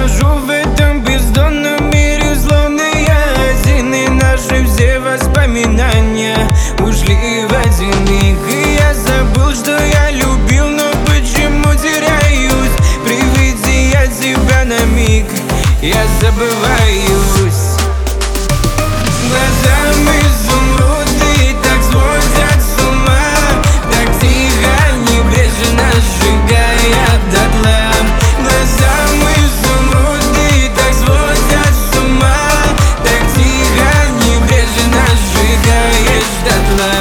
брожу в этом бездонном мире, словно я один, и наши все воспоминания ушли в один миг. И я забыл, что я любил, но почему теряюсь? При виде я тебя на миг, я забываюсь. Глазами изумруды так сводят с ума, так тихо, небрежно сжигая дотла. Глазами изумруды так сводят с ума, так тихо, небрежно сжигаешь дотла.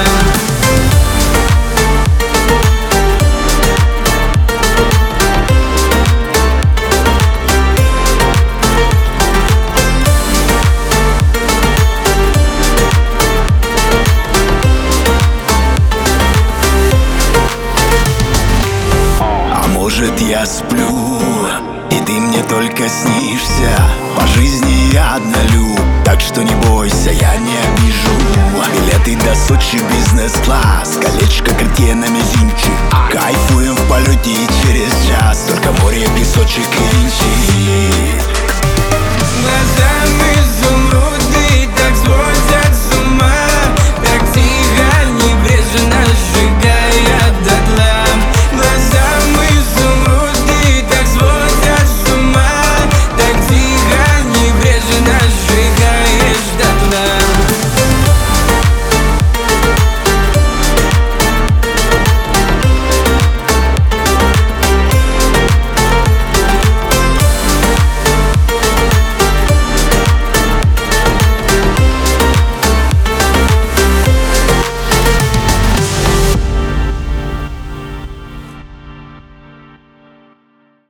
Может, я сплю, и ты мне только снишься. По жизни я однолюб, так что не бойся, я не обижу. Билеты до Сочи, бизнес-класс, колечко Cartier на мизинчик. Кайфуем в полете и через час только море, песочек и винчик. Глазами изумруды